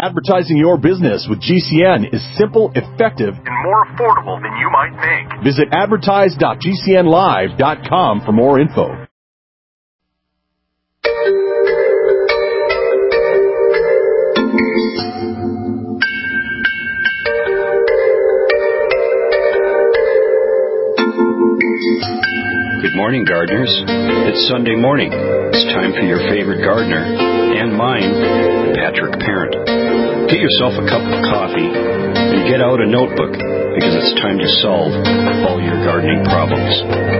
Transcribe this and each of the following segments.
Advertising your business with GCN is simple, effective, and more affordable than you might think. Visit advertise.gcnlive.com for more info. Good morning, gardeners. It's Sunday morning. It's time for your favorite gardener, and mine, Patrick Parent. Get yourself a cup of coffee and get out a notebook, because it's time to solve all your gardening problems.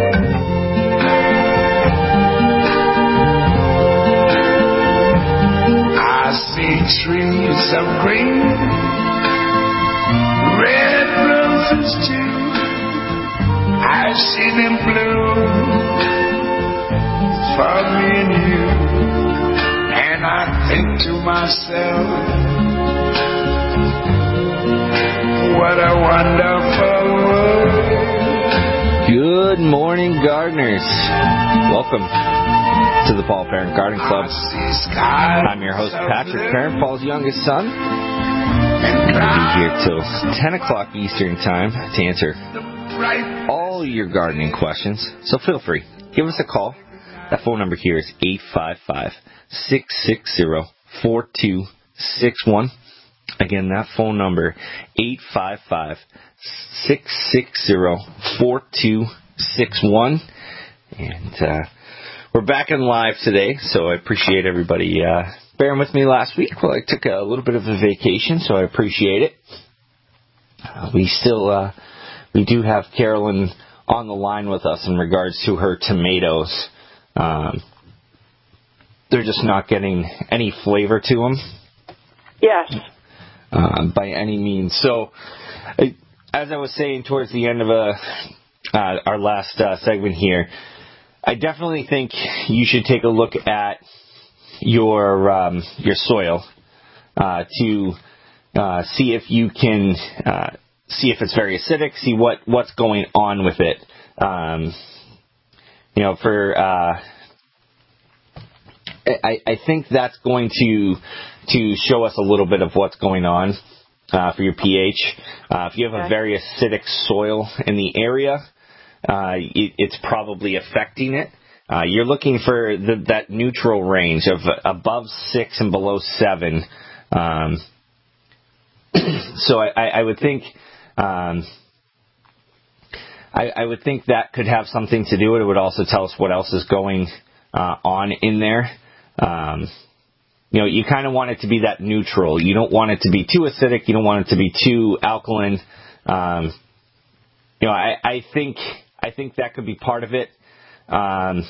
I see trees of green, red roses too. I see them bloom for me and you, and I think to myself, what a wonderful world. Good morning, gardeners. Welcome to the Paul Parent Garden Club. I'm your host, Patrick Parent, Paul's youngest son. We'll be here till 10 o'clock Eastern Time to answer all your gardening questions. So feel free. Give us a call. That phone number here is 855-660-4261. Again, that phone number, 855-660-4261. And we're back in live today, so I appreciate everybody bearing with me last week. Well, I took a little bit of a vacation, so I appreciate it. We do have Carolyn on the line with us in regards to her tomatoes. They're just not getting any flavor to them. Yes. By any means. So, as I was saying towards the end of our last segment here, I definitely think you should take a look at your soil to see if you can see if it's very acidic, see what's going on with it. I think that's going to show us a little bit of what's going on for your pH. If you have a very acidic soil in the area, it's probably affecting it. You're looking for that neutral range of above 6 and below 7. So I would think I would think that could have something to do with it. It would also tell us what else is going on in there. You kind of want it to be that neutral. You don't want it to be too acidic. You don't want it to be too alkaline. I think that could be part of it. I'm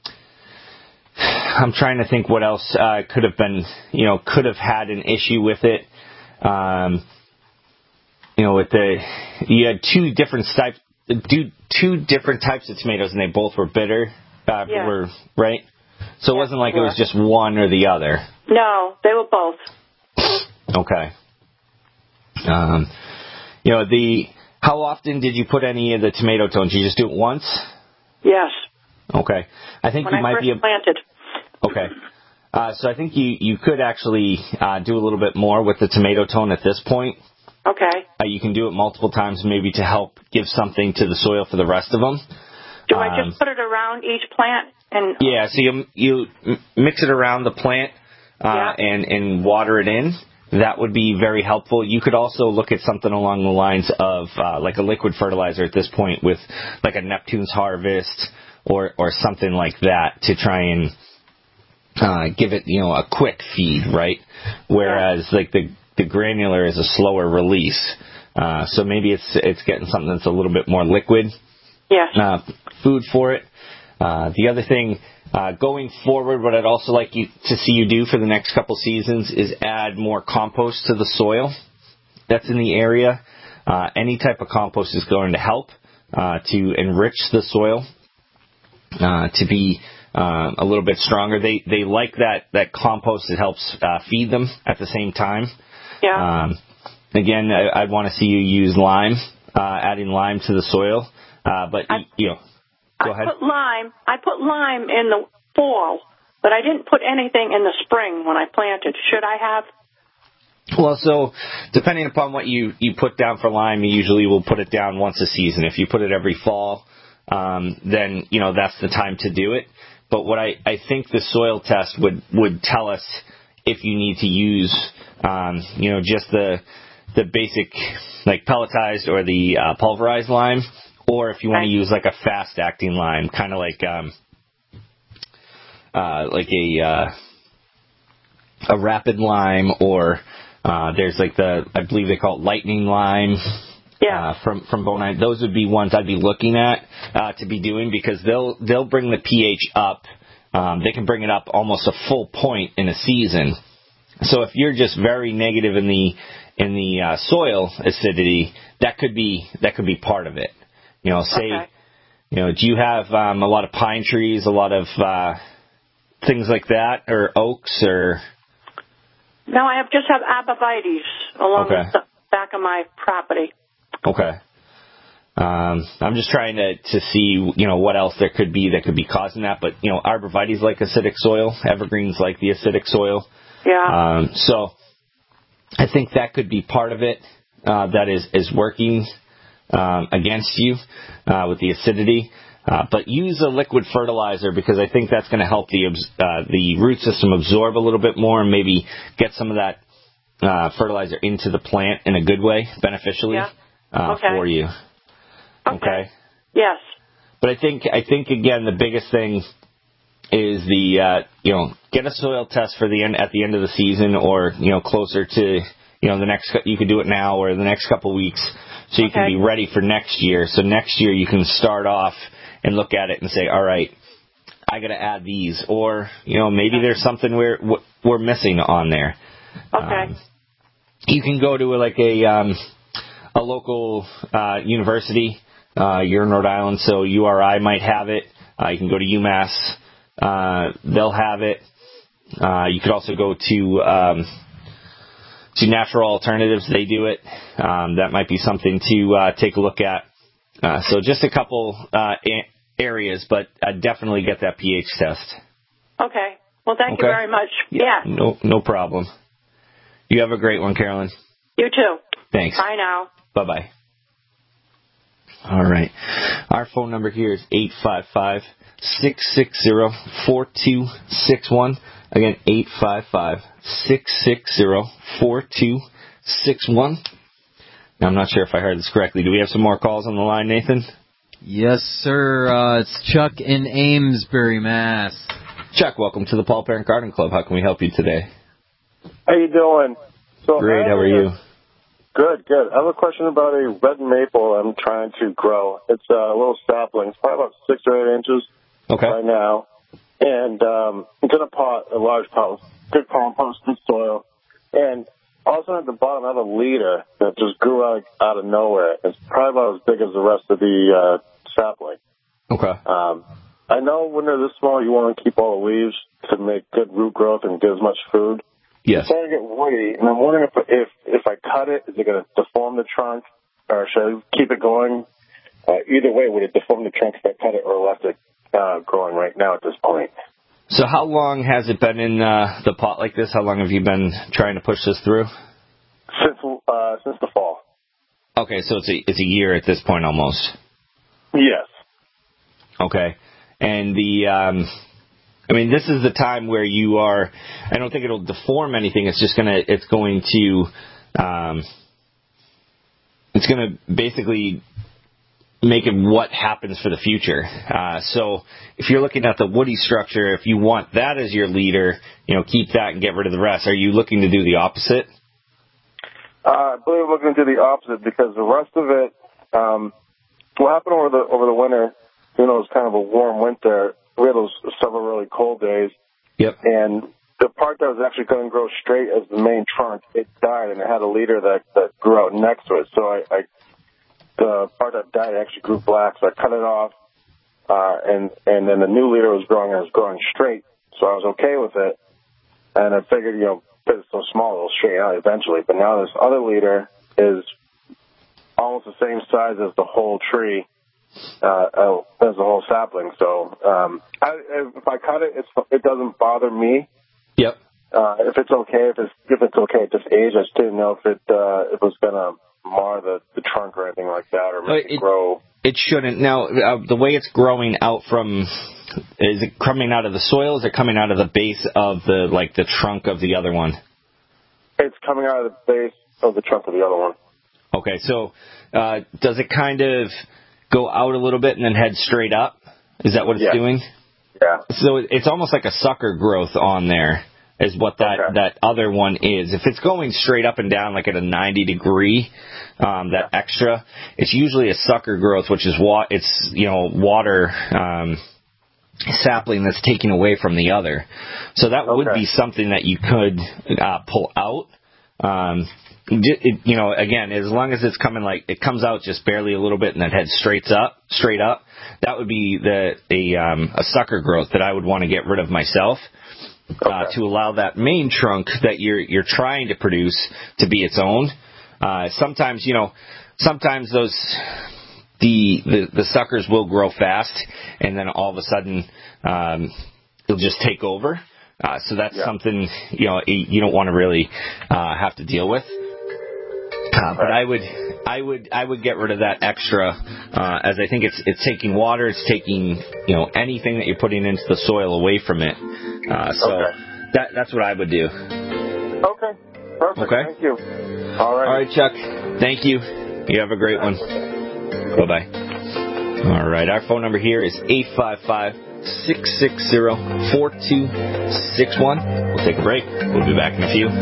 trying to think what else could have been, could have had an issue with it. You had two different types of tomatoes, and they both were bitter. Right? So it wasn't like it was just one or the other. No, they were both. Okay. How often did you put any of the tomato tones? You just do it once? Yes. Okay. I think when you might be planted. Okay. So I think you could actually do a little bit more with the tomato tone at this point. Okay. You can do it multiple times maybe to help give something to the soil for the rest of them. Do I just put it around each plant? Yeah, so you mix it around the plant and water it in. That would be very helpful. You could also look at something along the lines of like a liquid fertilizer at this point with like a Neptune's Harvest or something like that to try and give it, a quick feed, right? Whereas like the granular is a slower release. So maybe it's getting something that's a little bit more liquid. Yes. Food for it. The other thing, going forward, what I'd also like to see you do for the next couple seasons is add more compost to the soil that's in the area. Any type of compost is going to help to enrich the soil, to be a little bit stronger. They like that compost. It helps feed them at the same time. Yeah. Again, I'd want to see you use lime, adding lime to the soil. But go ahead. I put lime in the fall, but I didn't put anything in the spring when I planted. Should I have? Well, so depending upon what you put down for lime, you usually will put it down once a season. If you put it every fall, then, that's the time to do it. But what I think the soil test would tell us if you need to use, just the basic, like pelletized or the pulverized lime, or if you want to use like a fast-acting lime, kind of like a rapid lime, or there's like I believe they call it lightning lime. Yeah. From Bonide. Those would be ones I'd be looking at to be doing, because they'll bring the pH up. They can bring it up almost a full point in a season. So if you're just very negative in the soil acidity, that could be part of it. Do you have a lot of pine trees, a lot of things like that, or oaks, or? No, I just have abavites along the back of my property. Okay. I'm just trying to see, what else there could be that could be causing that. But, arborvitaes like acidic soil. Evergreens like the acidic soil. Yeah. So I think that could be part of it that is working against you with the acidity. But use a liquid fertilizer, because I think that's going to help the root system absorb a little bit more and maybe get some of that fertilizer into the plant in a good way, beneficially for you. Okay. Yes. But I think again, the biggest thing is get a soil test at the end of the season, or closer to the next. You could do it now or the next couple of weeks, so you can be ready for next year. So next year you can start off and look at it and say, all right, I got to add these, or maybe there's something we're missing on there. Okay. You can go to a local university. You're in Rhode Island, so URI might have it. You can go to UMass. They'll have it. You could also go to Natural Alternatives. They do it. That might be something to take a look at. So just a couple areas, but I'd definitely get that pH test. Okay. Well, thank you very much. Yeah. No problem. You have a great one, Carolyn. You too. Thanks. Bye now. Bye-bye. All right. Our phone number here is 855-660-4261. Again, 855-660-4261. Now, I'm not sure if I heard this correctly. Do we have some more calls on the line, Nathan? Yes, sir. It's Chuck in Amesbury, Mass. Chuck, welcome to the Paul Parent Garden Club. How can we help you today? How you doing? Great. How are you? Good. I have a question about a red maple I'm trying to grow. It's a little sapling. It's probably about 6 or 8 inches right now. And it's in a pot, a large pot with good compost, good soil. And also at the bottom, I have a leader that just grew out of nowhere. It's probably about as big as the rest of the sapling. Okay. I know when they're this small, you want to keep all the leaves to make good root growth and get as much food. Yes. It's starting to get woody, and I'm wondering if I cut it, is it going to deform the trunk, or should I keep it going? Either way, would it deform the trunk if I cut it, or left it growing right now at this point? So how long has it been in the pot like this? How long have you been trying to push this through? Since the fall. Okay, so it's a year at this point almost. Yes. Okay, and this is the time where you are. I don't think it'll deform anything. It's going to basically make it what happens for the future. So if you're looking at the woody structure, if you want that as your leader, keep that and get rid of the rest. Are you looking to do the opposite? I believe we're looking to do the opposite, because the rest of it, what happened over the winter, it was kind of a warm winter. We had those several really cold days. Yep. And the part that was actually going to grow straight as the main trunk, it died, and it had a leader that grew out next to it. So the part that died actually grew black, so I cut it off, and then the new leader was growing straight, so I was okay with it. And I figured, because it's so small, it'll straighten out eventually. But now this other leader is almost the same size as the whole tree, as the whole sapling. So if I cut it, it doesn't bother me. Yep. if it's okay, if it's okay at this age. I just didn't know if it was going to mar the trunk or anything like that, or make it grow. It shouldn't. Now, the way it's growing out from, is it coming out of the soil? Is it coming out of the base of the trunk of the other one? It's coming out of the base of the trunk of the other one. Okay, so does it kind of go out a little bit and then head straight up? Is that what it's doing? Yeah. So it's almost like a sucker growth on there is what that other one is. If it's going straight up and down like at a 90 degree, that extra, it's usually a sucker growth, which is water sapling that's taking away from the other. So that would be something that you could pull out. Again, as long as it's coming it comes out just barely a little bit and then heads straight up, that would be a sucker growth that I would want to get rid of myself. To allow that main trunk that you're trying to produce to be its own. Sometimes those the suckers will grow fast, and then all of a sudden they'll just take over. So that's something you don't want to really have to deal with. But I would get rid of that extra, as I think it's taking water, it's taking anything that you're putting into the soil away from it. That's what I would do. Okay, perfect. Okay. Thank you. All right, Chuck. Thank you. You have a great one. Bye-bye. All right, our phone number here is 855-660-4261. We'll take a break. We'll be back in a few.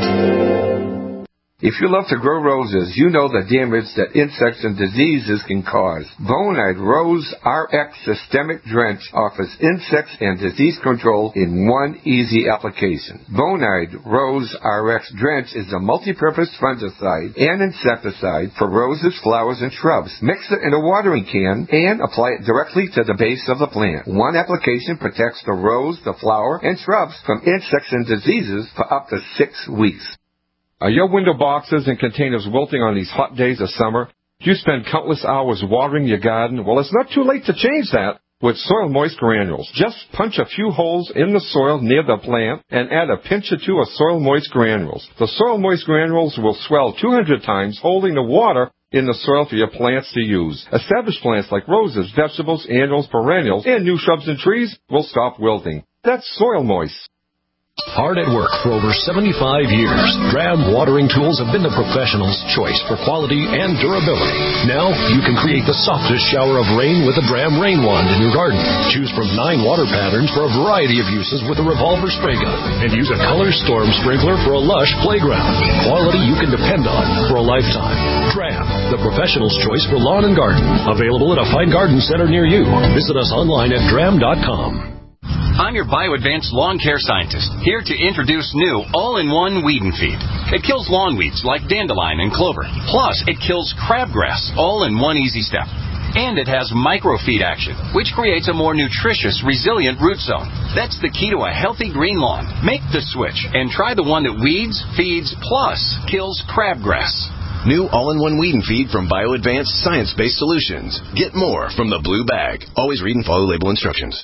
If you love to grow roses, you know the damage that insects and diseases can cause. Bonide Rose RX Systemic Drench offers insects and disease control in one easy application. Bonide Rose RX Drench is a multi-purpose fungicide and insecticide for roses, flowers, and shrubs. Mix it in a watering can and apply it directly to the base of the plant. One application protects the rose, the flower, and shrubs from insects and diseases for up to 6 weeks. Are your window boxes and containers wilting on these hot days of summer? Do you spend countless hours watering your garden? Well, it's not too late to change that with Soil Moist Granules. Just punch a few holes in the soil near the plant and add a pinch or two of Soil Moist Granules. The Soil Moist Granules will swell 200 times, holding the water in the soil for your plants to use. Established plants like roses, vegetables, annuals, perennials, and new shrubs and trees will stop wilting. That's Soil Moist. Hard at work for over 75 years, Dram watering tools have been the professional's choice for quality and durability. Now, you can create the softest shower of rain with a Dram rain wand in your garden. Choose from 9 water patterns for a variety of uses with a revolver spray gun. And use a color storm sprinkler for a lush playground. Quality you can depend on for a lifetime. Dram, the professional's choice for lawn and garden. Available at a fine garden center near you. Visit us online at dram.com. I'm your BioAdvanced lawn care scientist, here to introduce new all-in-one weed and feed. It kills lawn weeds like dandelion and clover. Plus, it kills crabgrass, all in one easy step. And it has microfeed action, which creates a more nutritious, resilient root zone. That's the key to a healthy green lawn. Make the switch and try the one that weeds, feeds, plus kills crabgrass. New all-in-one weed and feed from BioAdvanced science-based solutions. Get more from the blue bag. Always read and follow label instructions.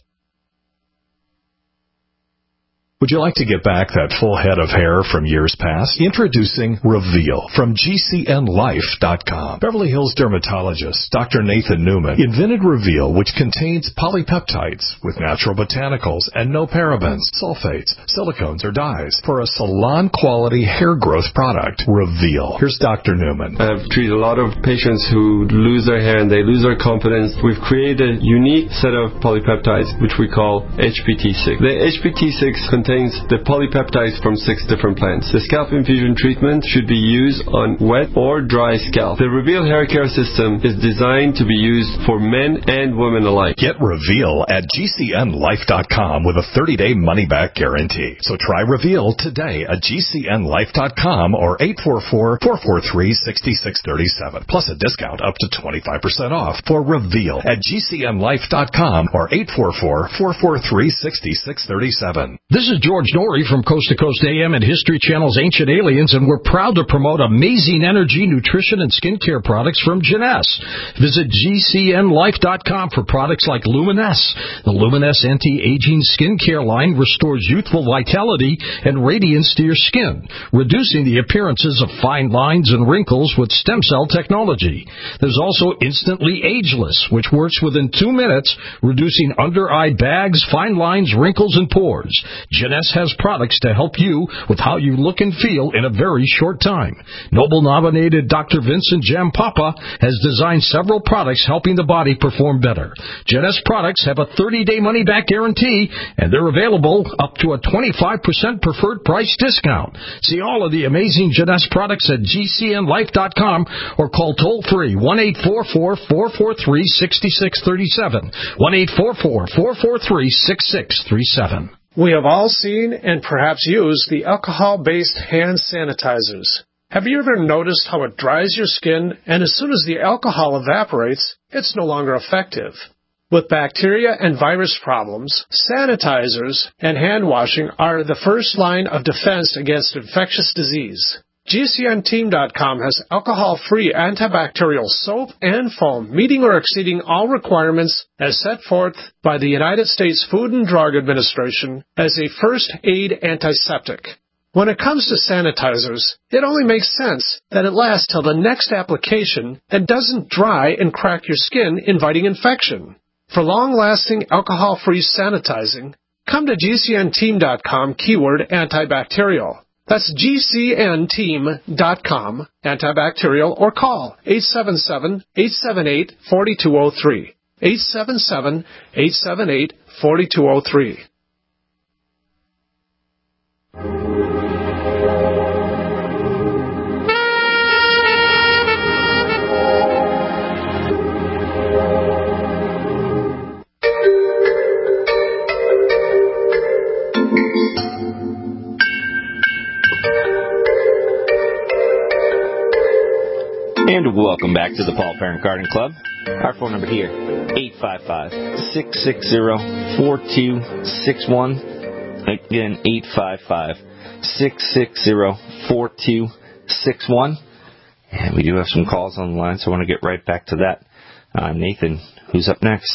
Would you like to get back that full head of hair from years past? Introducing Reveal from GCNlife.com. Beverly Hills dermatologist Dr. Nathan Newman invented Reveal, which contains polypeptides with natural botanicals and no parabens, sulfates, silicones, or dyes for a salon-quality hair growth product. Reveal. Here's Dr. Newman. I've treated a lot of patients who lose their hair and they lose their confidence. We've created a unique set of polypeptides, which we call HPT6. The HPT6 contains the polypeptides from 6 different plants. The scalp infusion treatment should be used on wet or dry scalp. The Reveal hair care system is designed to be used for men and women alike. Get Reveal at GCNlife.com with a 30-day money-back guarantee. So try Reveal today at GCNlife.com or 844-443-6637. Plus a discount up to 25% off for Reveal at GCNlife.com or 844-443-6637. This is George Norrie from Coast to Coast AM and History Channel's Ancient Aliens, and we're proud to promote amazing energy, nutrition, and skincare products from Jeunesse. Visit GCNLife.com for products like Luminesse. The Luminesse anti-aging skincare line restores youthful vitality and radiance to your skin, reducing the appearances of fine lines and wrinkles with stem cell technology. There's also Instantly Ageless, which works within 2 minutes, reducing under-eye bags, fine lines, wrinkles, and pores. Jeunesse has products to help you with how you look and feel in a very short time. Nobel-nominated Dr. Vincent Jampapa has designed several products helping the body perform better. Jeunesse products have a 30-day money-back guarantee, and they're available up to a 25% preferred price discount. See all of the amazing Jeunesse products at GCNLife.com or call toll-free 1-844-443-6637, 1-844-443-6637. We have all seen and perhaps used the alcohol-based hand sanitizers. Have you ever noticed how it dries your skin, and as soon as the alcohol evaporates, it's no longer effective? With bacteria and virus problems, sanitizers and hand washing are the first line of defense against infectious disease. GCNteam.com has alcohol-free antibacterial soap and foam, meeting or exceeding all requirements as set forth by the United States Food and Drug Administration as a first aid antiseptic. When it comes to sanitizers, it only makes sense that it lasts till the next application and doesn't dry and crack your skin, inviting infection. For long-lasting alcohol-free sanitizing, come to GCNteam.com keyword antibacterial. That's GCNteam.com, antibacterial, or call 877-878-4203. 877-878-4203. And welcome back to the Paul Parent Garden Club. Our phone number here, 855-660-4261. Again, 855-660-4261. And we do have some calls on the line, so I want to get right back to that. Nathan, who's up next?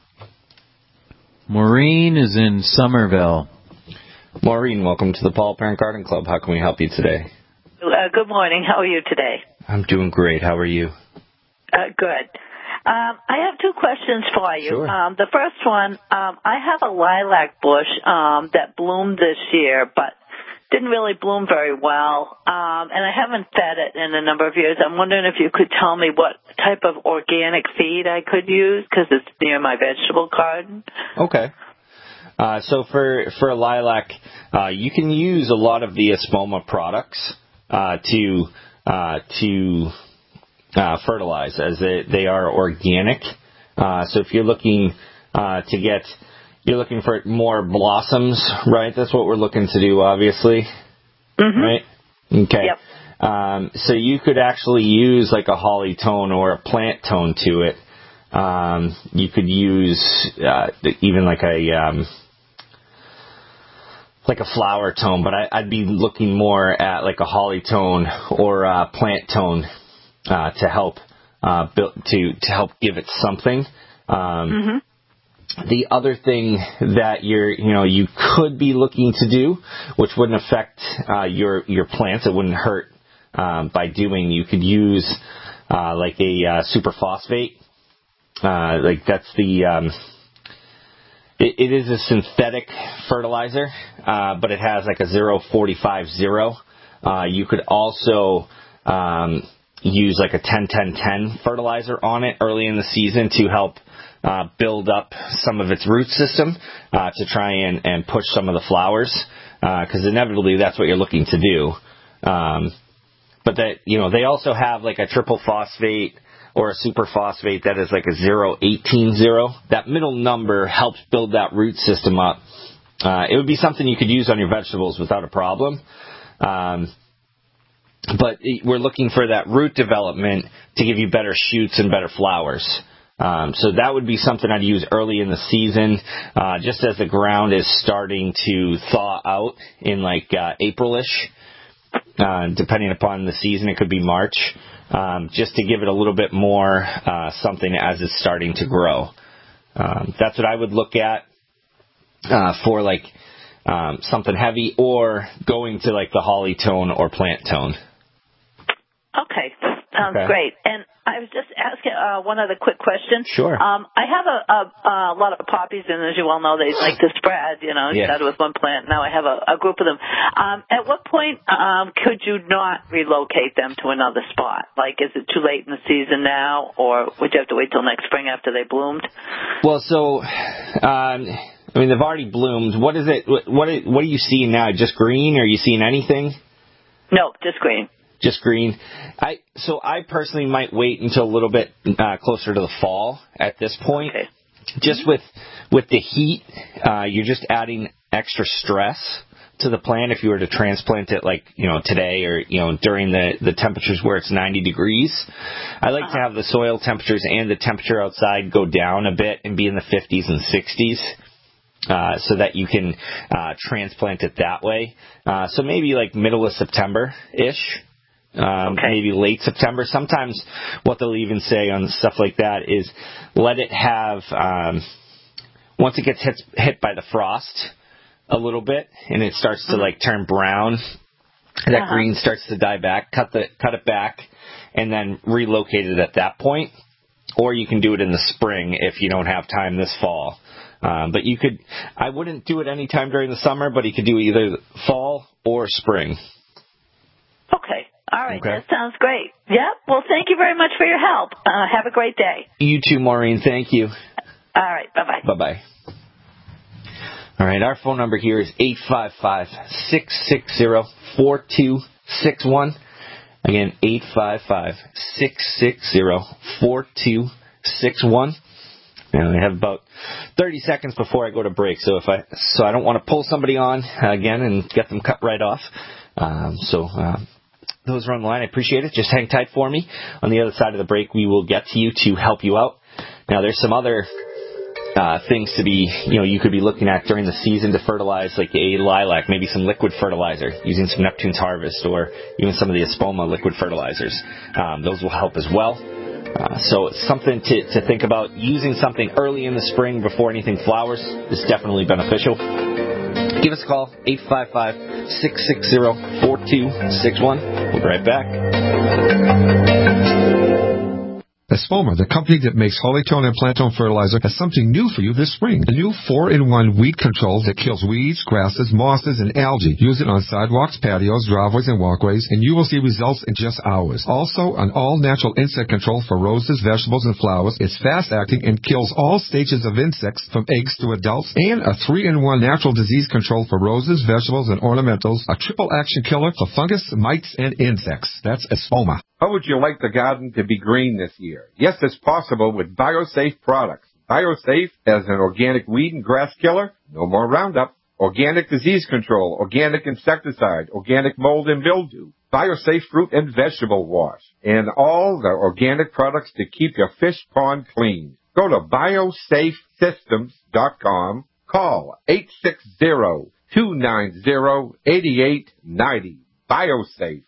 Maureen is in Somerville. Maureen, welcome to the Paul Parent Garden Club. How can we help you today? Good morning. How are you today? I'm doing great. How are you? Good. I have two questions for you. Sure. The first one, I have a lilac bush that bloomed this year, but didn't really bloom very well, and I haven't fed it in a number of years. I'm wondering if you could tell me what type of organic feed I could use, because it's near my vegetable garden. Okay. So for a lilac, you can use a lot of the Espoma products to fertilize, as they are organic. So if you're looking you're looking for more blossoms, right? That's what we're looking to do, obviously. Mm-hmm. Right? Okay. Yep. So you could actually use like a holly tone or a plant tone to it. You could use even like a flower tone, but I'd be looking more at like a holly tone or a plant tone to help help give it something. Mm-hmm. The other thing that you could be looking to do, which wouldn't affect your plants, it wouldn't hurt by doing. You could use like a superphosphate. Like that's the it is a synthetic fertilizer, but it has like a 0.45-0. You could also use like a 10-10-10 fertilizer on it early in the season to help build up some of its root system to try and push some of the flowers, because inevitably that's what you're looking to do. But that they also have like a triple phosphate or a superphosphate that is like a 0.18-0. That middle number helps build that root system up. It would be something you could use on your vegetables without a problem. But we're looking for that root development to give you better shoots and better flowers. So that would be something I'd use early in the season, just as the ground is starting to thaw out in like April-ish. Depending upon the season, it could be March, just to give it a little bit more something as it's starting to grow. That's what I would look at for like something heavy, or going to like the holly tone or plant tone. Okay, that sounds great. And I was just asking one other quick question. Sure. I have a lot of poppies, and as you all know, they like to spread. Started with one plant. Now I have a group of them. At what point could you not relocate them to another spot? Like, is it too late in the season now, or would you have to wait till next spring after they bloomed? Well, so they've already bloomed. What is it? What are you seeing now? Just green? Or are you seeing anything? No, just green. Just green. So I personally might wait until a little bit closer to the fall at this point. Okay. Just with the heat, you're just adding extra stress to the plant if you were to transplant it like, today or, during the temperatures where it's 90 degrees. I like to have the soil temperatures and the temperature outside go down a bit and be in the 50s and 60s. So that you can transplant it that way. So maybe like middle of September-ish. Maybe late September. Sometimes what they'll even say on stuff like that is let it have, once it gets hit by the frost a little bit and it starts to like turn brown, that green starts to die back, cut it back and then relocate it at that point. Or you can do it in the spring if you don't have time this fall. But I wouldn't do it any time during the summer, but you could do either fall or spring. Okay. All right, That sounds great. Yep. Well, thank you very much for your help. Have a great day. You too, Maureen. Thank you. All right. Bye-bye. Bye-bye. All right, our phone number here is 855-660-4261. Again, 855-660-4261. And I have about 30 seconds before I go to break, so I don't want to pull somebody on again and get them cut right off. Those are on the line. I appreciate it. Just hang tight for me. On the other side of the break, we will get to you to help you out. Now, there's some other things to be, you could be looking at during the season to fertilize, like a lilac, maybe some liquid fertilizer, using some Neptune's Harvest or even some of the Espoma liquid fertilizers. Those will help as well. So it's something to think about. Using something early in the spring before anything flowers is definitely beneficial. Give us a call, 855-660-4261. We'll be right back. Espoma, the company that makes Hollytone and Plantone fertilizer, has something new for you this spring. A new 4-in-1 weed control that kills weeds, grasses, mosses, and algae. Use it on sidewalks, patios, driveways, and walkways, and you will see results in just hours. Also, an all-natural insect control for roses, vegetables, and flowers. It's fast-acting and kills all stages of insects, from eggs to adults. And a 3-in-1 natural disease control for roses, vegetables, and ornamentals. A triple-action killer for fungus, mites, and insects. That's Espoma. How would you like the garden to be green this year? Yes, it's possible with BioSafe products. BioSafe has an organic weed and grass killer, no more Roundup, organic disease control, organic insecticide, organic mold and mildew, BioSafe fruit and vegetable wash, and all the organic products to keep your fish pond clean. Go to biosafesystems.com. Call 860-290-8890. BioSafe.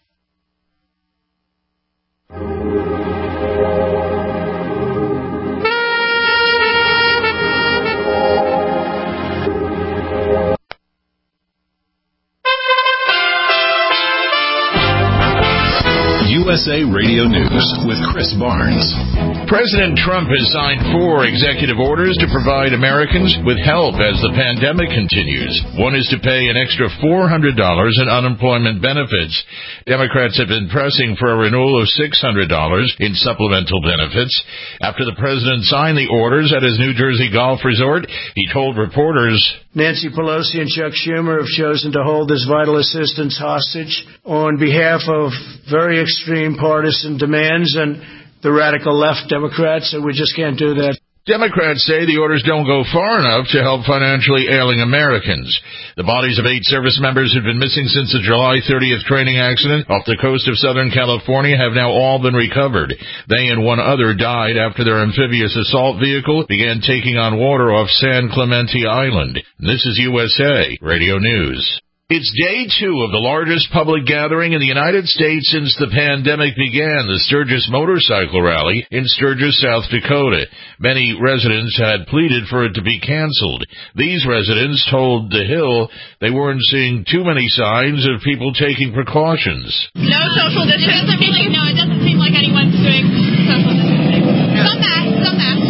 USA Radio News with Chris Barnes. President Trump has signed 4 executive orders to provide Americans with help as the pandemic continues. One is to pay an extra $400 in unemployment benefits. Democrats have been pressing for a renewal of $600 in supplemental benefits. After the president signed the orders at his New Jersey golf resort, he told reporters, Nancy Pelosi and Chuck Schumer have chosen to hold this vital assistance hostage on behalf of very extreme partisan demands and the radical left Democrats, and we just can't do that. Democrats say the orders don't go far enough to help financially ailing Americans. The bodies of 8 service members who've been missing since the July 30th training accident off the coast of Southern California have now all been recovered. They and one other died after their amphibious assault vehicle began taking on water off San Clemente Island. This is USA Radio News. It's day 2 of the largest public gathering in the United States since the pandemic began, the Sturgis Motorcycle Rally in Sturgis, South Dakota. Many residents had pleaded for it to be canceled. These residents told The Hill they weren't seeing too many signs of people taking precautions. No social distancing? It doesn't seem like anyone's doing social distancing. Some masks.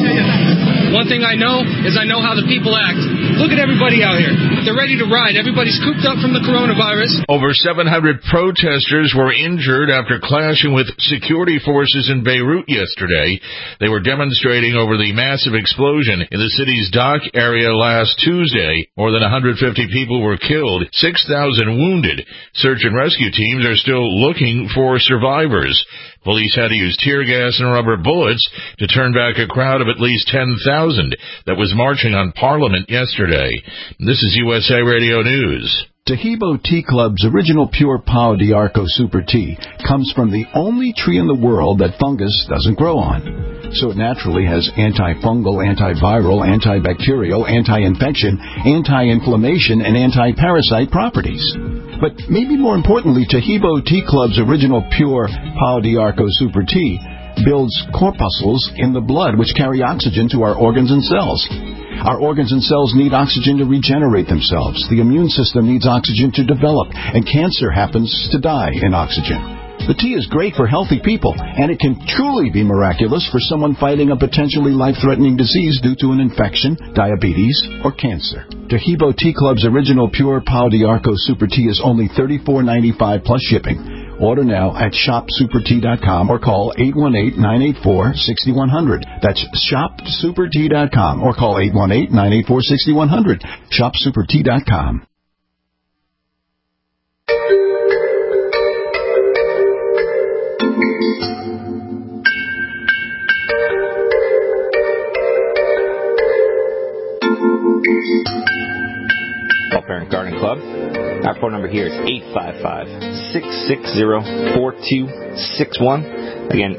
One thing I know is I know how the people act. Look at everybody out here. They're ready to ride. Everybody's cooped up from the coronavirus. Over 700 protesters were injured after clashing with security forces in Beirut yesterday. They were demonstrating over the massive explosion in the city's dock area last Tuesday. More than 150 people were killed, 6,000 wounded. Search and rescue teams are still looking for survivors. Police had to use tear gas and rubber bullets to turn back a crowd of at least 10,000 that was marching on Parliament yesterday. This is USA Radio News. Tahibo Tea Club's original pure Pau d'Arco Super Tea comes from the only tree in the world that fungus doesn't grow on. So it naturally has antifungal, antiviral, antibacterial, anti-infection, anti-inflammation, and anti-parasite properties. But maybe more importantly, Tahibo Tea Club's original pure Pau d'Arco Super Tea builds corpuscles in the blood which carry oxygen to our organs and cells. Our organs and cells need oxygen to regenerate themselves. The immune system needs oxygen to develop, and cancer happens to die in oxygen. The tea is great for healthy people, and it can truly be miraculous for someone fighting a potentially life-threatening disease due to an infection, diabetes, or cancer. Tahibo Tea Club's original pure Pau d'Arco Super Tea is only $34.95 plus shipping. Order now at shopsupertea.com or call 818-984-6100. That's shopsupertea.com or call 818-984-6100. Shopsupertea.com. Parent Garden Club. Our phone number here is 855-660-4261. Again,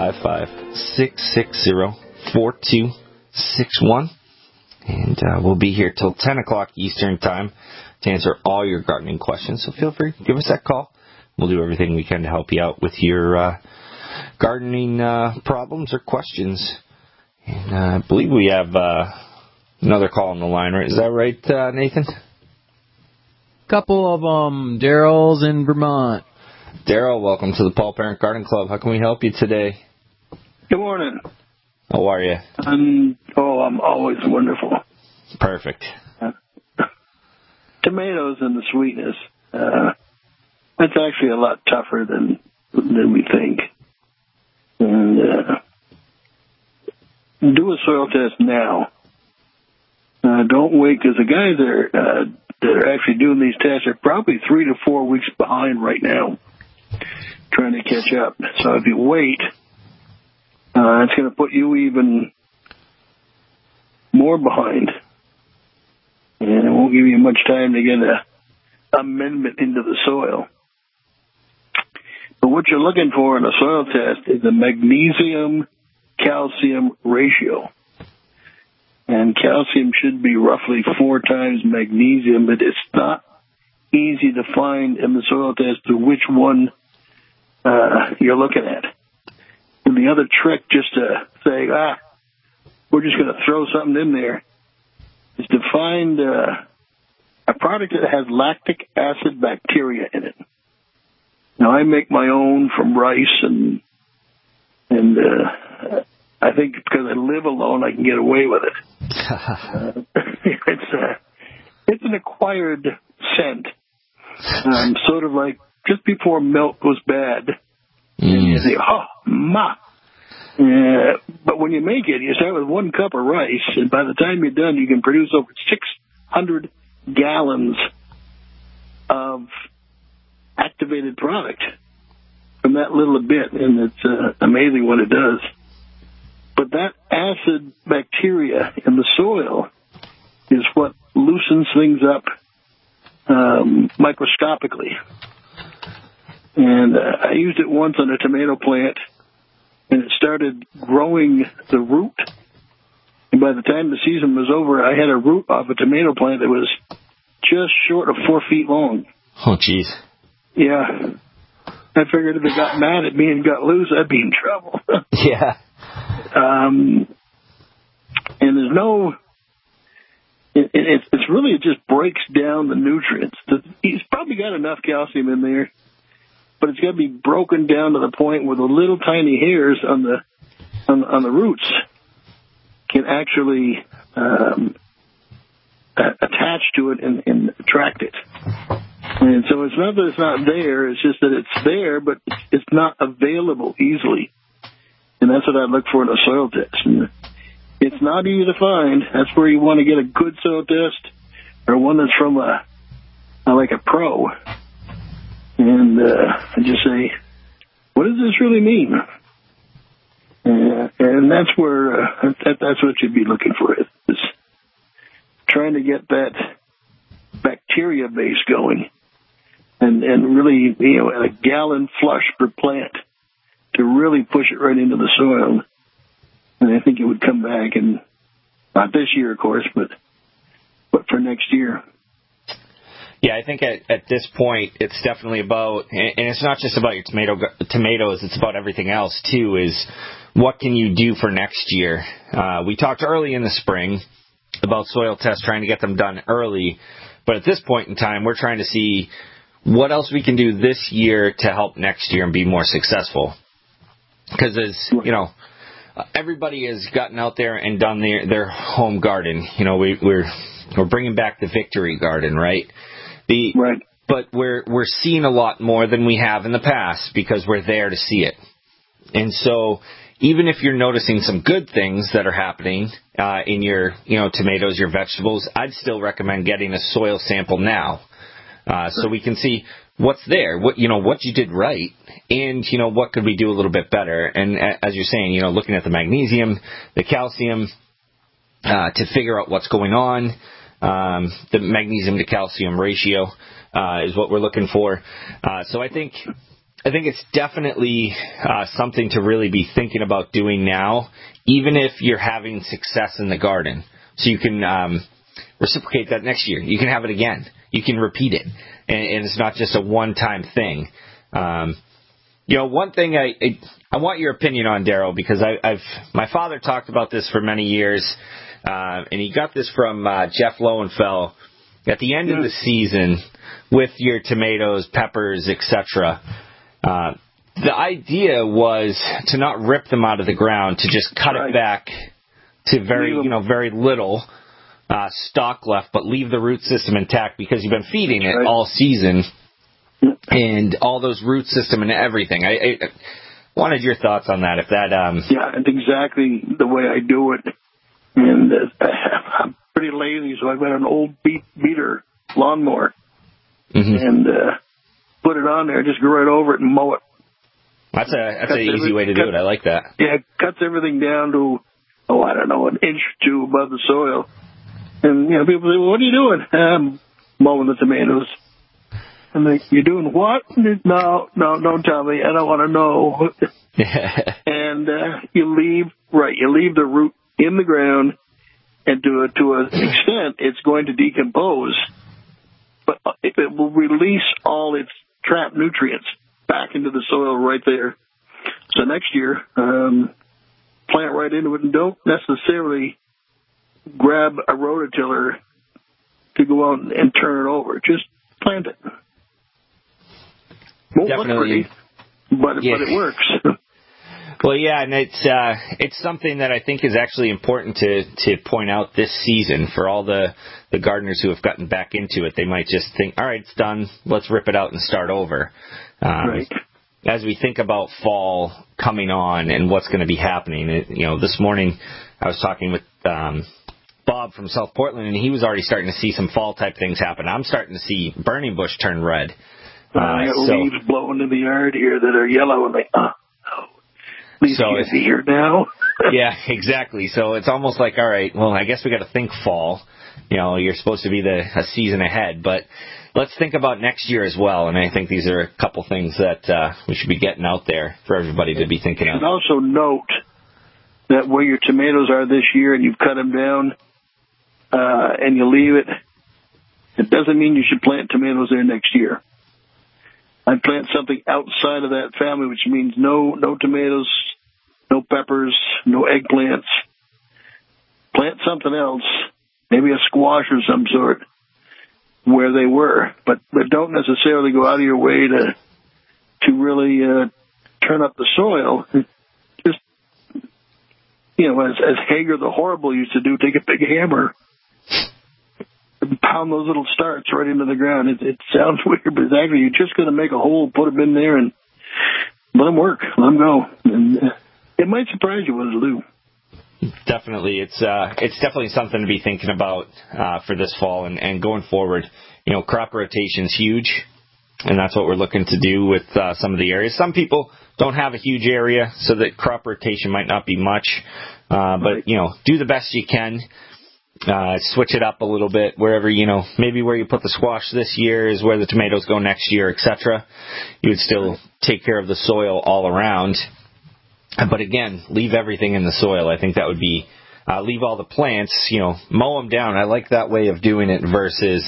855-660-4261. And we'll be here till 10 o'clock Eastern Time to answer all your gardening questions. So feel free, give us that call. We'll do everything we can to help you out with your gardening problems or questions. And I believe we have another call on the line, right? Is that right, Nathan? Couple of them. Daryl's in Vermont. Daryl, welcome to the Paul Parent Garden Club. How can we help you today? Good morning. How are you? I'm always wonderful. Perfect. Tomatoes and the sweetness. That's actually a lot tougher than we think. And do a soil test now. Don't wait, because the guys that are actually doing these tests are probably 3 to 4 weeks behind right now, trying to catch up. So if you wait, it's going to put you even more behind, and it won't give you much time to get an amendment into the soil. But what you're looking for in a soil test is a magnesium-calcium ratio. And calcium should be roughly 4 times magnesium, but it's not easy to find in the soil test which one you're looking at. And the other trick, just to say, we're just going to throw something in there, is to find a product that has lactic acid bacteria in it. Now, I make my own from rice, and I think because I live alone, I can get away with it. It's an acquired scent, sort of like just before milk goes bad. And you say, but when you make it, you start with 1 cup of rice, and by the time you're done, you can produce over 600 gallons of activated product from that little bit, and it's amazing what it does. But that acid bacteria in the soil is what loosens things up microscopically. And I used it once on a tomato plant, and it started growing the root. And by the time the season was over, I had a root off a tomato plant that was just short of 4 feet long. Oh, jeez. Yeah. I figured if it got mad at me and got loose, I'd be in trouble. Yeah. And there's no... It's really, it just breaks down the nutrients. He's probably got enough calcium in there, but it's got to be broken down to the point where the little tiny hairs on the roots can actually attach to it and attract it. And so it's not that it's not there, it's just that it's there, but it's not available easily. And that's what I look for in a soil test. And it's not easy to find. That's where you want to get a good soil test or one that's from like a pro. And I just say, what does this really mean? And that's where that's what you'd be looking for, is trying to get that bacteria base going, and really, at a gallon flush per plant to really push it right into the soil. And I think it would come back, and not this year, of course, but for next year. Yeah, I think at this point, it's definitely about, and it's not just about your tomatoes, it's about everything else, too, is what can you do for next year? We talked early in the spring about soil tests, trying to get them done early, but at this point in time, we're trying to see what else we can do this year to help next year and be more successful. Because everybody has gotten out there and done their home garden. We're bringing back the victory garden, right? Right. But we're seeing a lot more than we have in the past because we're there to see it. And so even if you're noticing some good things that are happening in your tomatoes, your vegetables, I'd still recommend getting a soil sample now, so we can see what's there, what you did right, and what could we do a little bit better. And as you're saying, looking at the magnesium, the calcium, to figure out what's going on. The magnesium to calcium ratio is what we're looking for. So I think it's definitely something to really be thinking about doing now, even if you're having success in the garden. So you can reciprocate that next year. You can have it again. You can repeat it. And it's not just a one-time thing. One thing I want your opinion on, Darryl, because my father talked about this for many years, and he got this from Jeff Lowenfeld. At the end of the season, with your tomatoes, peppers, etc., the idea was to not rip them out of the ground, to just cut it back to very little stock left, but leave the root system intact because you've been feeding it all season, and all those root system and everything. I wanted your thoughts on that. Yeah, it's exactly the way I do it. And I'm pretty lazy, so I've got an old beater lawnmower, and put it on there, just go right over it and mow it. That's an easy way to do it. I like that. Yeah, it cuts everything down to, an inch or two above the soil. And, people say, well, what are you doing? I'm mowing the tomatoes. I'm like, you're doing what? No, don't tell me. I don't want to know. And you leave the root in the ground, and to an extent, it's going to decompose, but it will release all its trapped nutrients back into the soil right there. So next year, plant right into it, and don't necessarily grab a rototiller to go out and turn it over. Just plant it. Won't look pretty, but it works. Well, yeah, and it's something that I think is actually important to point out this season for all the gardeners who have gotten back into it. They might just think, all right, it's done. Let's rip it out and start over. Right. As we think about fall coming on and what's going to be happening, this morning I was talking with Bob from South Portland, and he was already starting to see some fall-type things happen. I'm starting to see burning bush turn red. I got leaves blowing in the yard here that are yellow, and Please can't be here now. Yeah, exactly. So it's almost like, all right, well, I guess we got to think fall. You're supposed to be a season ahead, but let's think about next year as well. And I think these are a couple things that we should be getting out there for everybody to be thinking of. And also note that where your tomatoes are this year and you've cut them down and you leave it, it doesn't mean you should plant tomatoes there next year. I'd plant something outside of that family, which means no tomatoes, no peppers, no eggplants. Plant something else, maybe a squash or some sort, where they were. But don't necessarily go out of your way to really turn up the soil. Just, as Hager the Horrible used to do, take a big hammer and pound those little starts right into the ground. It sounds weird, but it's actually, you're just going to make a hole, put them in there, and let them work. Let them go. And it might surprise you what it'll do. Definitely. It's definitely something to be thinking about for this fall and going forward. Crop rotation's huge, and that's what we're looking to do with some of the areas. Some people don't have a huge area, so that crop rotation might not be much. But, do the best you can. Switch it up a little bit wherever, maybe where you put the squash this year is where the tomatoes go next year, etc. You would still take care of the soil all around. But again, leave everything in the soil. I think that would be, leave all the plants, mow them down. I like that way of doing it versus,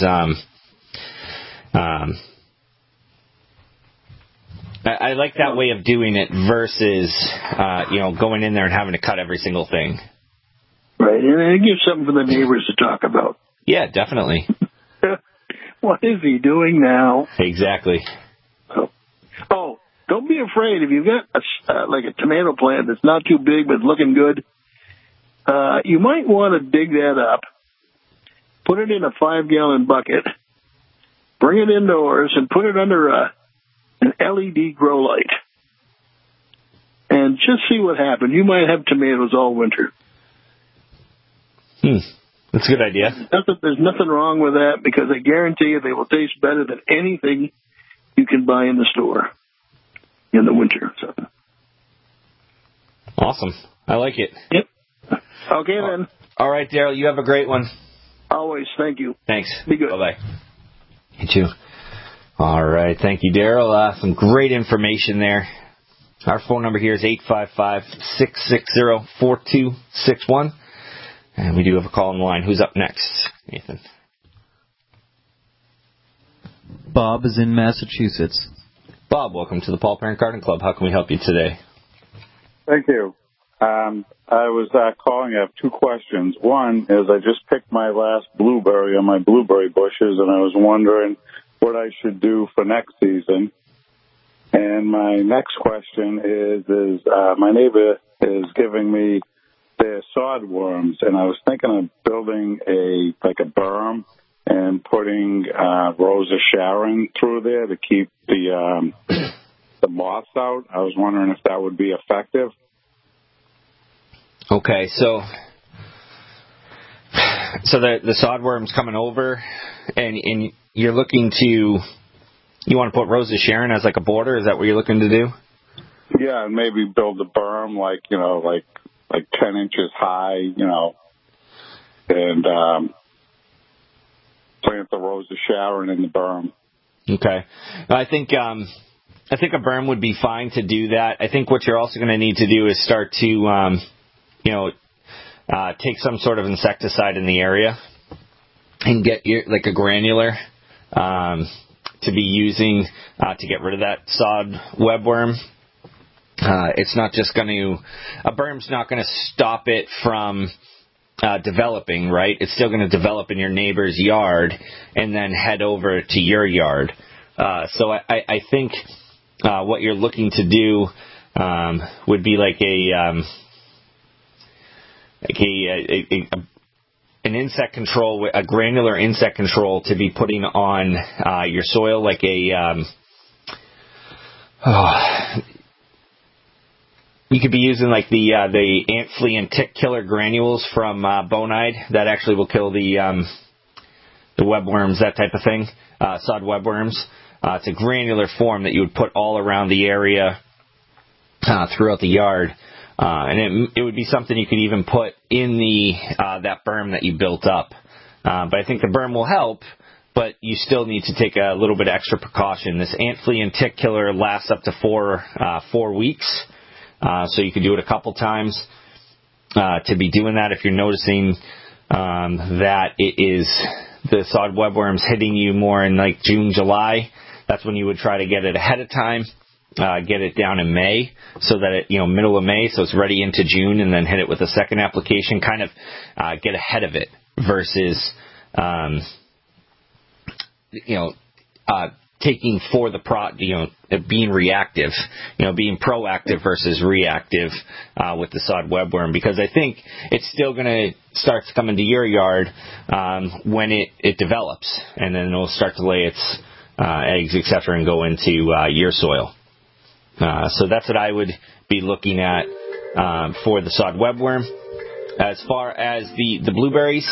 I like that way of doing it versus, going in there and having to cut every single thing. Right, and it gives something for the neighbors to talk about. Yeah, definitely. What is he doing now? Exactly. Oh, don't be afraid. If you've got a tomato plant that's not too big but looking good, you might want to dig that up, put it in a 5-gallon bucket, bring it indoors, and put it under an LED grow light. And just see what happens. You might have tomatoes all winter. That's a good idea. There's nothing wrong with that, because I guarantee you they will taste better than anything you can buy in the store in the winter. So. Awesome. I like it. Yep. Okay, then. All right, Daryl, you have a great one. Always. Thank you. Thanks. Be good. Bye-bye. You too. All right. Thank you, Daryl. Some great information there. Our phone number here is 855-660-4261. And we do have a call on the line. Who's up next, Nathan? Bob is in Massachusetts. Bob, welcome to the Paul Parent Garden Club. How can we help you today? Thank you. I was calling. I have two questions. One is I just picked my last blueberry on my blueberry bushes, and I was wondering what I should do for next season. And my next question is my neighbor is giving me their sodworms, and I was thinking of building a berm and putting rows of Sharon through there to keep the moths out. I was wondering if that would be effective. Okay, so the sodworm's coming over, and you're looking to, you want to put rows of Sharon as like a border? Is that what you're looking to do? Yeah, and maybe build a berm like 10 inches high, and plant the rows of Sharon in the berm. Okay. I think a berm would be fine to do that. I think what you're also going to need to do is start to, take some sort of insecticide in the area and get like a granular to be using to get rid of that sod webworm. It's not just going to, a berm's not going to stop it from developing, right? It's still going to develop in your neighbor's yard and then head over to your yard. So I think what you're looking to do would be like an insect control, a granular insect control to be putting on your soil, like you could be using like the ant, flea, and tick killer granules from Bonide. That actually will kill the webworms, that type of thing, sod webworms. It's a granular form that you would put all around the area throughout the yard. And it would be something you could even put in that berm that you built up. But I think the berm will help, but you still need to take a little bit of extra precaution. This ant, flea, and tick killer lasts up to 4 weeks, so you can do it a couple times to be doing that. If you're noticing that it is the sod webworms hitting you more in like June, July, that's when you would try to get it ahead of time. Get it down in May so that it, middle of May, so it's ready into June, and then hit it with a second application. Kind of get ahead of it versus, taking for the being reactive, being proactive versus reactive with the sod webworm, because I think it's still going to start to come into your yard when it develops, and then it'll start to lay its eggs, etc., and go into your soil. So that's what I would be looking at for the sod webworm. As far as the blueberries,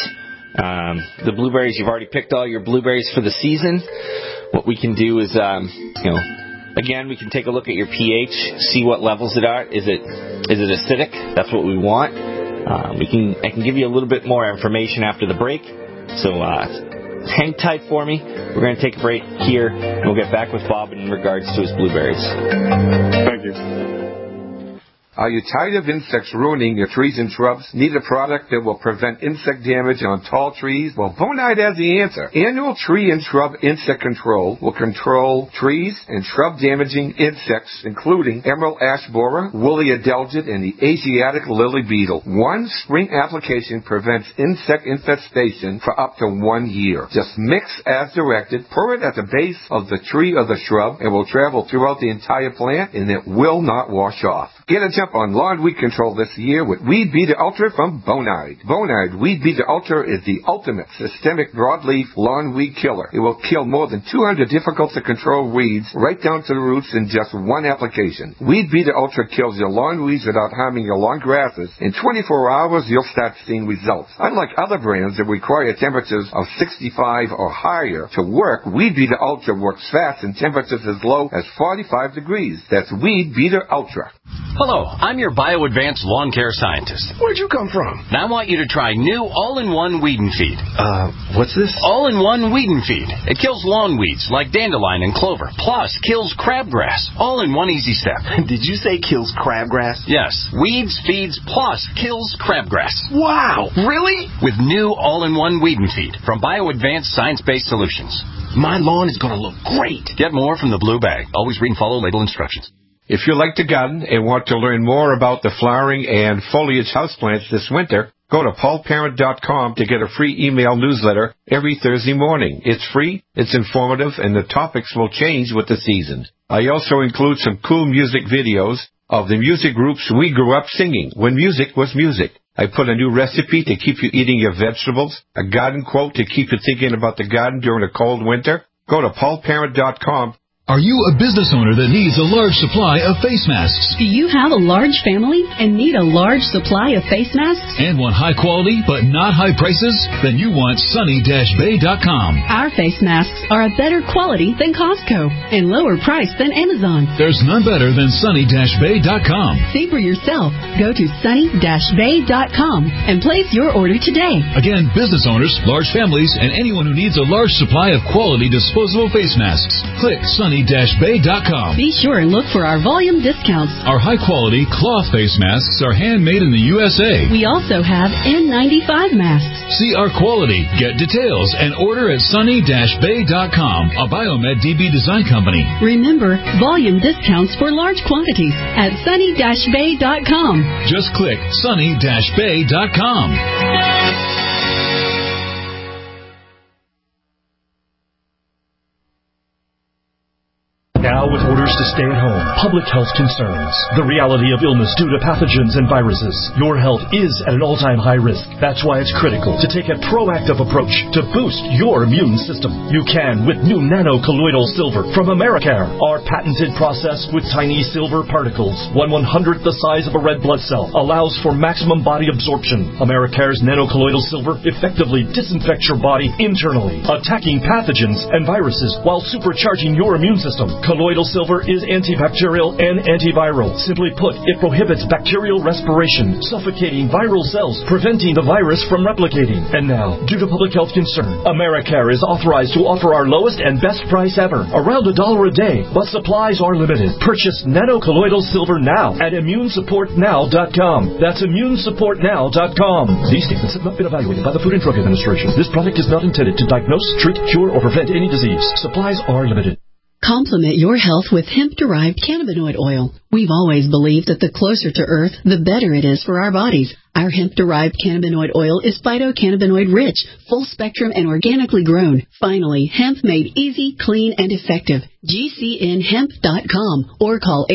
you've already picked all your blueberries for the season. What we can do is, again, we can take a look at your pH, see what levels it are. Is it acidic? That's what we want. I can give you a little bit more information after the break. So hang tight for me. We're going to take a break here, and we'll get back with Bob in regards to his blueberries. Thank you. Are you tired of insects ruining your trees and shrubs? Need a product that will prevent insect damage on tall trees? Well, Bonide has the answer. Annual Tree and Shrub Insect Control will control trees and shrub damaging insects, including emerald ash borer, woolly adelgid, and the Asiatic lily beetle. One spring application prevents insect infestation for up to 1 year. Just mix as directed, pour it at the base of the tree or the shrub, and will travel throughout the entire plant, and it will not wash off. Get a jump on lawn weed control this year with Weed Beater Ultra from Bonide. Bonide Weed Beater Ultra is the ultimate systemic broadleaf lawn weed killer. It will kill more than 200 difficult-to-control weeds right down to the roots in just one application. Weed Beater Ultra kills your lawn weeds without harming your lawn grasses. In 24 hours, you'll start seeing results. Unlike other brands that require temperatures of 65 or higher to work, Weed Beater Ultra works fast in temperatures as low as 45 degrees. That's Weed Beater Ultra. Hello, I'm your BioAdvanced lawn care scientist. Where'd you come from? Now I want you to try new all-in-one Weed and Feed. What's this? All-in-one Weed and Feed. It kills lawn weeds like dandelion and clover, plus kills crabgrass, all in one easy step. Did you say kills crabgrass? Yes, weeds, feeds, plus kills crabgrass. Wow, really? With new all-in-one Weed and Feed from BioAdvanced Science-Based Solutions. My lawn is going to look great. Get more from the blue bag. Always read and follow label instructions. If you like to garden and want to learn more about the flowering and foliage houseplants this winter, go to paulparent.com to get a free email newsletter every Thursday morning. It's free, it's informative, and the topics will change with the season. I also include some cool music videos of the music groups we grew up singing when music was music. I put a new recipe to keep you eating your vegetables, a garden quote to keep you thinking about the garden during a cold winter. Go to paulparent.com. Are you a business owner that needs a large supply of face masks? Do you have a large family and need a large supply of face masks? And want high quality but not high prices? Then you want sunny-bay.com. Our face masks are a better quality than Costco and lower price than Amazon. There's none better than sunny-bay.com. See for yourself. Go to sunny-bay.com and place your order today. Again, business owners, large families, and anyone who needs a large supply of quality disposable face masks. Click sunny-bay.com. Be sure and look for our volume discounts. Our high-quality cloth face masks are handmade in the USA. We also have N95 masks. See our quality, get details, and order at sunny-bay.com, a Biomed DB design company. Remember, volume discounts for large quantities at sunny-bay.com. Just click sunny-bay.com. Now with orders to stay at home, public health concerns, the reality of illness due to pathogens and viruses, your health is at an all-time high risk. That's why it's critical to take a proactive approach to boost your immune system. You can with new nano-colloidal silver from Americare. Our patented process with tiny silver particles, 1/100th the size of a red blood cell, allows for maximum body absorption. Americare's nano-colloidal silver effectively disinfects your body internally, attacking pathogens and viruses while supercharging your immune system. Colloidal silver is antibacterial and antiviral. Simply put, it prohibits bacterial respiration, suffocating viral cells, preventing the virus from replicating. And now, due to public health concern, AmeriCare is authorized to offer our lowest and best price ever, around $1 a day, but supplies are limited. Purchase Nano Colloidal silver now at ImmuneSupportNow.com. That's ImmuneSupportNow.com. These statements have not been evaluated by the Food and Drug Administration. This product is not intended to diagnose, treat, cure, or prevent any disease. Supplies are limited. Complement your health with hemp-derived cannabinoid oil. We've always believed that the closer to Earth, the better it is for our bodies. Our hemp-derived cannabinoid oil is phytocannabinoid rich, full-spectrum, and organically grown. Finally, hemp made easy, clean, and effective. GCNhemp.com or call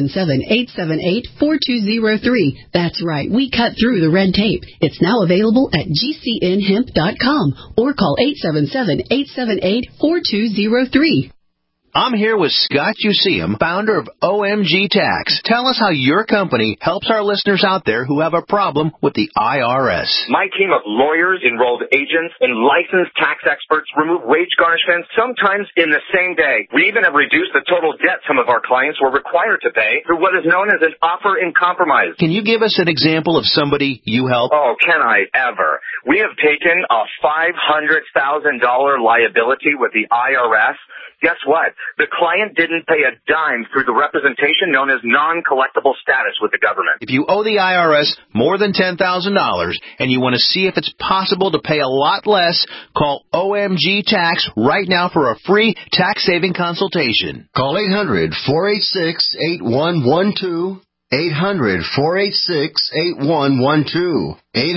877-878-4203. That's right, we cut through the red tape. It's now available at GCNhemp.com or call 877-878-4203. I'm here with Scott Useum, founder of OMG Tax. Tell us how your company helps our listeners out there who have a problem with the IRS. My team of lawyers, enrolled agents, and licensed tax experts remove wage garnishments sometimes in the same day. We even have reduced the total debt some of our clients were required to pay through what is known as an offer in compromise. Can you give us an example of somebody you help? Oh, can I ever? We have taken a $500,000 liability with the IRS. Guess what? The client didn't pay a dime through the representation known as non-collectible status with the government. If you owe the IRS more than $10,000 and you want to see if it's possible to pay a lot less, call OMG Tax right now for a free tax-saving consultation. Call 800-486-8112. 800-486-8112.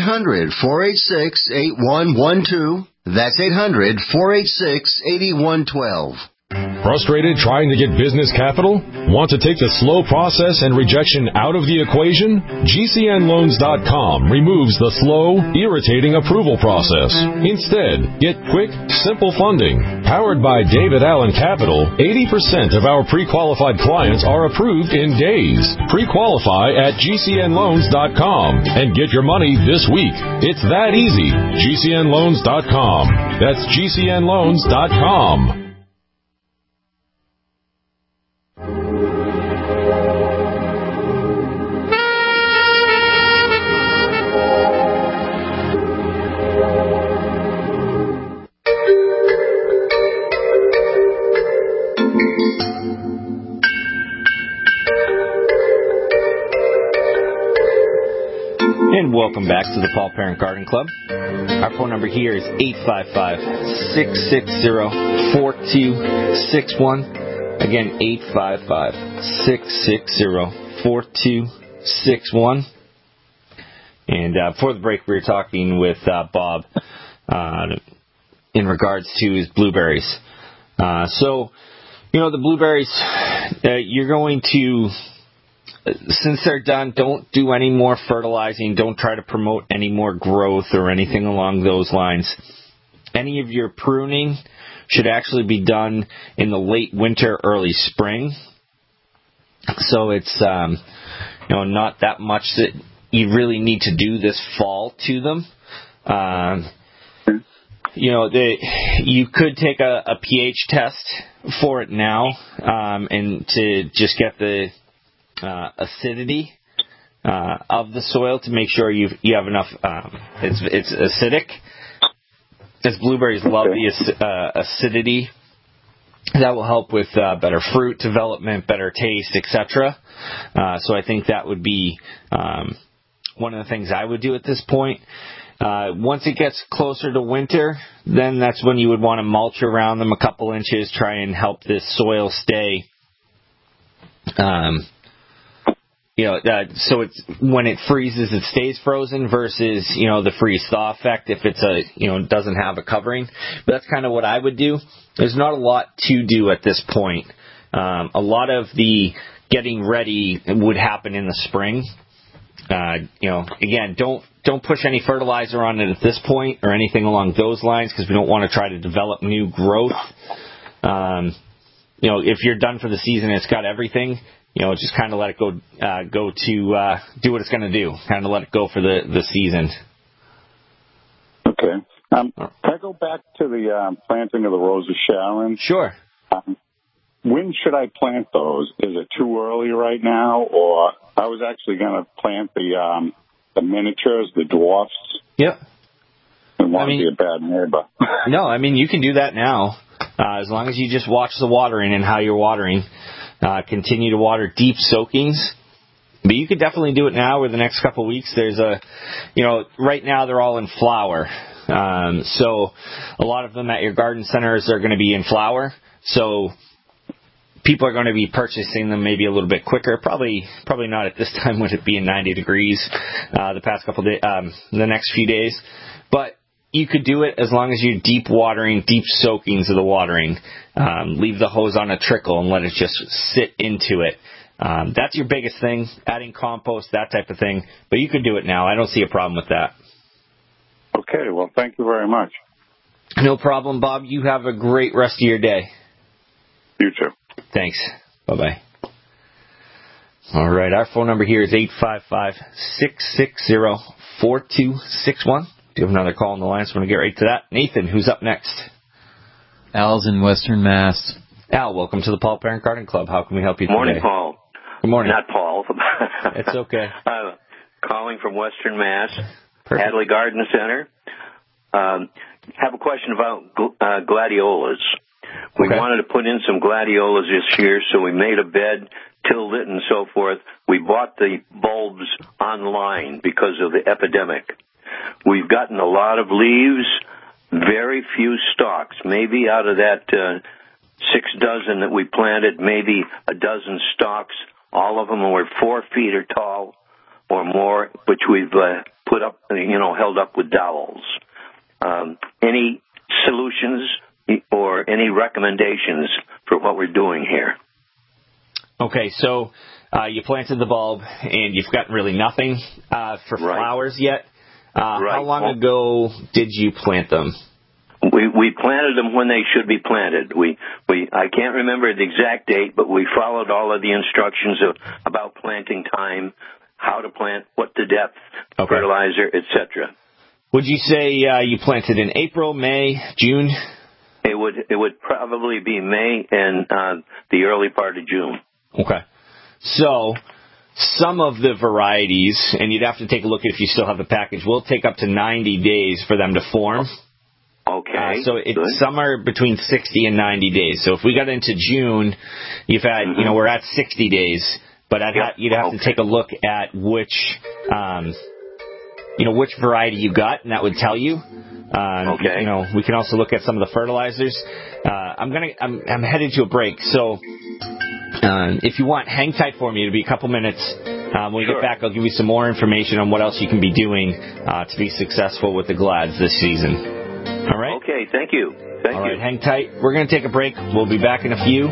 800-486-8112. That's 800-486-8112. Frustrated trying to get business capital? Want to take the slow process and rejection out of the equation? GCNloans.com removes the slow, irritating approval process. Instead, get quick, simple funding. Powered by David Allen Capital, 80% of our pre-qualified clients are approved in days. Pre-qualify at GCNloans.com and get your money this week. It's that easy. GCNloans.com. That's GCNloans.com. And welcome back to the Paul Parent Garden Club. Our phone number here is 855-660-4261. Again, 855-660-4261. And before the break, we were talking with Bob in regards to his blueberries. So, the blueberries, you're going to... Since they're done, don't do any more fertilizing. Don't try to promote any more growth or anything along those lines. Any of your pruning should actually be done in the late winter, early spring. So it's not that much that you really need to do this fall to them. You could take a pH test for it now, and to just get the acidity of the soil to make sure you have enough. It's acidic. As blueberries love the acidity, that will help with better fruit development, better taste, etc. So I think that would be one of the things I would do at this point. Once it gets closer to winter, then that's when you would want to mulch around them a couple inches, try and help this soil stay. So it's when it freezes, it stays frozen versus, the freeze-thaw effect if it's doesn't have a covering. But that's kind of what I would do. There's not a lot to do at this point. A lot of the getting ready would happen in the spring. Again, don't push any fertilizer on it at this point or anything along those lines because we don't want to try to develop new growth. If you're done for the season, it's got everything. Just kind of let it go to do what it's going to do. Kind of let it go for the season. Okay. Can I go back to the planting of the Rose of Sharon? Sure. when should I plant those? Is it too early right now, or I was actually going to plant the miniatures, the dwarfs? Yep. I want to be a bad neighbor. No, I mean, you can do that now, as long as you just watch the watering and how you're watering. Continue to water deep soakings. But you could definitely do it now or the next couple of weeks. There's right now they're all in flower. So a lot of them at your garden centers are going to be in flower. So people are going to be purchasing them maybe a little bit quicker. Probably not at this time when it being 90 degrees the past couple of days, the next few days. But you could do it as long as you're deep watering, deep soakings of the watering. Leave the hose on a trickle and let it just sit into it. That's your biggest thing, adding compost, that type of thing. But you could do it now. I don't see a problem with that. Okay, well, thank you very much. No problem, Bob. You have a great rest of your day. You too. Thanks. Bye-bye. All right, our phone number here is 855-660-4261. Do you have another call on the line? So I'm going to get right to that. Nathan, who's up next? Al's in Western Mass. Al, welcome to the Paul Parent Garden Club. How can we help you today? Morning, Paul. Good morning. Not Paul. It's okay. Calling from Western Mass, Perfect. Hadley Garden Center. Have a question about gladiolas. We wanted to put in some gladiolas this year, so we made a bed, tilled it, and so forth. We bought the bulbs online because of the epidemic. We've gotten a lot of leaves, very few stalks. Maybe out of that 6 dozen that we planted, maybe a dozen stalks. All of them were 4 feet or tall or more, which we've put up, held up with dowels. Any solutions or any recommendations for what we're doing here? Okay, so you planted the bulb and you've gotten really nothing for flowers yet. How long ago did you plant them? We planted them when they should be planted. I can't remember the exact date, but we followed all of the instructions about planting time, how to plant, what the depth, fertilizer, etc. Would you say you planted in April, May, June? It would probably be May and the early part of June. Okay. So some of the varieties, and you'd have to take a look if you still have the package, will take up to 90 days for them to form. Okay. So some are between 60 and 90 days. So if we got into June, you've had, we're at 60 days, but you'd have to take a look at which variety you got, and that would tell you. We can also look at some of the fertilizers. I'm headed to a break, so if you want, hang tight for me. It'll be a couple minutes. When we get back, I'll give you some more information on what else you can be doing to be successful with the Glads this season. All right? Okay, thank you. All right, hang tight. We're going to take a break. We'll be back in a few.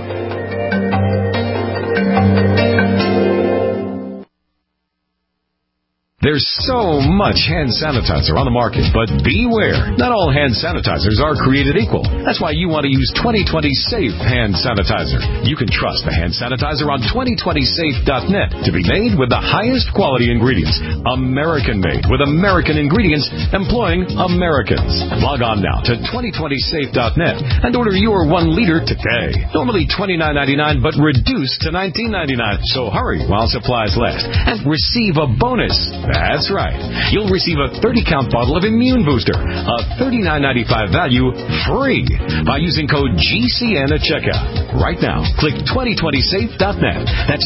There's so much hand sanitizer on the market, but beware. Not all hand sanitizers are created equal. That's why you want to use 2020 Safe Hand Sanitizer. You can trust the hand sanitizer on 2020safe.net to be made with the highest quality ingredients. American-made with American ingredients employing Americans. Log on now to 2020safe.net and order your 1 liter today. Normally $29.99, but reduced to $19.99. So hurry while supplies last and receive a bonus. That's right. You'll receive a 30-count bottle of Immune Booster, a $39.95 value, free by using code GCN at checkout. Right now, click 2020safe.net. That's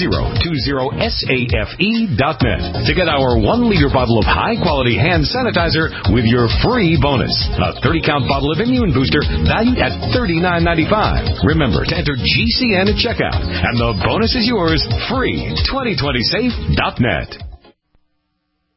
2020safe.net to get our 1-liter bottle of high-quality hand sanitizer with your free bonus. A 30-count bottle of Immune Booster valued at $39.95. Remember to enter GCN at checkout, and the bonus is yours free. 2020safe.net.